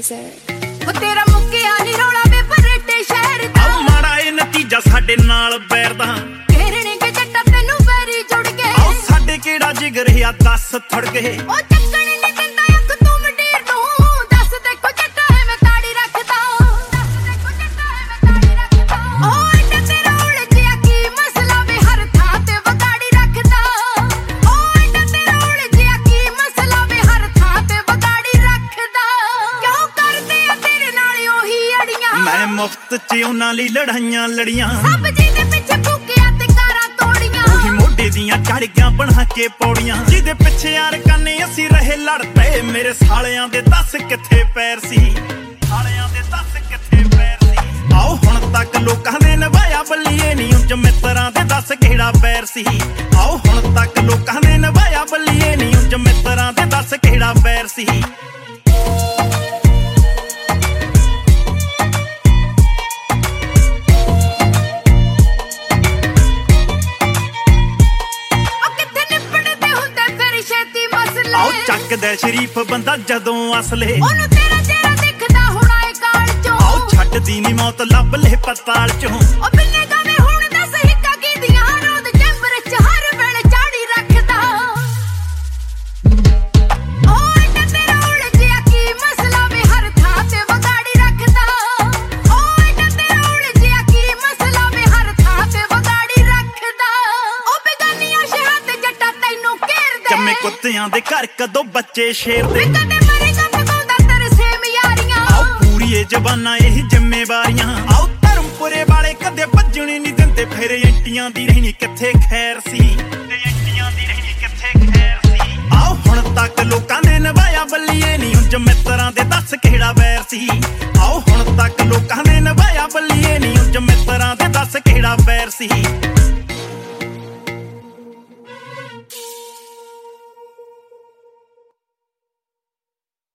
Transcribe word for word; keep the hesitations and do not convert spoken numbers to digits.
music. ਉਹ ਤੇਰਾ ਮੁੱਕਿਆ ਨੀ ਰੌਲਾ ਵੇ ਪਰੇਟੇ ਸ਼ਹਿਰ ਦਾ ਆ ਮਾੜਾ ਏ ਨਤੀਜਾ ਸਾਡੇ ਨਾਲ ਬੈਰਦਾ ਘੇਰਣੇ ਕੇ ਜੱਟਾ ਤੈਨੂੰ ਵੈਰੀ ਜੁੜ ਗਏ ਆ ਸਾਡੇ ਕਿਹੜਾ ਜਿਗਰ ਆ ਦੱਸ ਥੜ ਗਏ ਉਹ ਚੱਕਣ ਨੀ ਦਿੰਦਾ ਅੱਖ ਤੂੰ ਮੰਡੀਰ ਨੂੰ ਦੱਸ ਦੇਖੋ ਜੱਟਾ ਐਵੇਂ ਤਾੜੀ ਰੱਖਦਾ ਦੱਸ ਦੇਖੋ ਜੱਟਾ ਐਵੇਂ ਤਾੜੀ ਰੱਖਦਾ ਉਹ ਇੰਨਾ ਤੇਰਾ ਉਲਝਿਆ ਕੀ ਮਸਲਾ ਵੇ ਹਰ ਥਾਂ ਤੇ ਵਗਾੜੀ ਰੱਖਦਾ ਉਹ ਇੰਨਾ ਤੇਰਾ ਉਲਝਿਆ ਕੀ ਮਸਲਾ ਵੇ ਹਰ ਥਾਂ ਤੇ ਵਗਾੜੀ ਰੱਖਦਾ ਕਿਉਂ ਕਰਦੇ ਆ ਤੇਰੇ ਨਾਲ ਉਹੀ ਅੜੀਆਂ ਮੈਂ ਮੁਫਤ ਚ ਉਹਨਾਂ ਲਈ ਲੜਾਈਆਂ ਲੜੀਆਂ ਸਭ ਜੀ ਦੇ ਪਿੱਛੇ ਭੁੱਕਿਆ ਤੇ ਕਾਰਾਂ ਤੋੜੀਆਂ ਉਹੀ ਮੋਢੇ ਦੀਆਂ ਚੜ੍ਹੀਆਂ ਬਣਾ ਕੇ ਪੌੜੀਆਂ ਜਿਹਦੇ ਪਿੱਛੇ ਯਾਰ ਕੰਨੇ ਅਸੀਂ ਰਹੇ ਲੜ ਪਏ ਮੇਰੇ ਸਾਲਿਆਂ ਦੇ ਦੱਸ ਕਿੱਥੇ ਪੈਰ ਸੀ ਸਾਲਿਆਂ ਦੇ ਦੱਸ ਕਿੱਥੇ ਪੈਰ ਸੀ ਆਓ ਹੁਣ ਤੱਕ ਲੋਕਾਂ ਦੇ ਨਿਭਾਇਆ ਬੱਲੀਏ ਨਹੀਂ ਉਂਝ ਮਿੱਤਰਾਂ ਦੇ ਦੱਸ ਕਿਹੜਾ ਪੈਰ ਸੀ ਆਓ ਹੁਣ ਤੱਕ ਲੋਕਾਂ ਦੇ ਨਿਭਾਇਆ ਬੱਲੀਏ ਨਹੀਂ ਉਂਝ ਮਿੱਤਰਾਂ ਦੇ ਦੱਸ ਕਿਹੜਾ ਪੈਰ ਸੀ ਆਓ ਚੱਕਦਾ ਸ਼ਰੀਫ ਬੰਦਾ ਜਦੋਂ ਅਸਲੇ ਉਹਨੂੰ ਤੇਰਾ ਤੇਰਾ ਦਿਖਦਾ ਹੁਣਾ ਏ ਕਾਲ ਚੋਂ ਆਓ ਛੱਡਦੀ ਨੀ ਮੌਤ ਲੱਭ ਲੈ ਪਤਾਲ ਚੋਂ ਉਹ ਬਿੱਲੇ ਗਾਵੇ ਹੁਣ ਦੱਸ ਹਿੱਕਾ ਕੀਦੀਆਂ ਰੋਦ ਚੈਂਬਰ ਚ ਹਰ ਵੇਲੇ ਚਾੜੀ ਰੱਖਦਾ ਉਹ ਇੰਨਾ ਤੇਰਾ ਉਲਝਿਆ ਕੀ ਮਸਲਾ ਵੇ ਹਰ ਥਾਂ ਤੇ ਵਗਾੜੀ ਰੱਖਦਾ ਉਹ ਇੰਨਾ ਤੇਰਾ ਉਲਝਿਆ ਕੀ ਮਸਲਾ ਵੇ ਹਰ ਥਾਂ ਤੇ ਵਗਾੜੀ ਰੱਖਦਾ ਉਹ ਬੇਗਾਨੀਆਂ ਸ਼ਹਿਰਾਂ ਤੇ ਜੱਟਾ ਤੈਨੂੰ ਘੇਰਦੇ ਜੰਮੇ ਕੁੱਤਿਆਂ ਦੇ ਘਰ ਕਦੋਂ ਬੱਚੇ ਸ਼ੇਰ ਦੇ ਕਦੇ ਮਰੇਗਾ ਪਕਾਉਂਦਾ ਤਰਸੇ ਮਿਆਰੀਆਂ ਆਓ ਪੂਰੀ ਇਹ ਜ਼ਬਾਨਾਂ ਇਹ ਜ਼ਿੰਮੇਵਾਰੀਆਂ ਆਓ ਧਰਮਪੁਰੇ ਵਾਲੇ ਕਦੇ ਭੱਜਣੇ ਨਹੀਂ ਦਿੰਦੇ ਫਿਰ ਐਂਟੀਆਂ ਦੀ ਰਹਿਣੀ ਕਿੱਥੇ ਖੈਰ ਸੀ ਤੇ ਐਂਟੀਆਂ ਦੀ ਰਹਿਣੀ ਕਿੱਥੇ ਖੈਰ ਸੀ ਆਓ ਹੁਣ ਤੱਕ ਲੋਕਾਂ ਦੇ ਨਿਭਾਇਆ ਬੱਲੀਏ ਨਹੀਂ ਉਂਝ ਮਿੱਤਰਾਂ ਦੇ ਦੱਸ ਕਿਹੜਾ ਵੈਰ ਸੀ ਆਓ ਹੁਣ ਤੱਕ ਲੋਕਾਂ ਦੇ ਨਿਭਾਇਆ ਬੱਲੀਏ ਨਹੀਂ ਉਂਝ ਮਿੱਤਰਾਂ ਦੇ ਦੱਸ ਕਿਹੜਾ ਵੈਰ ਸੀ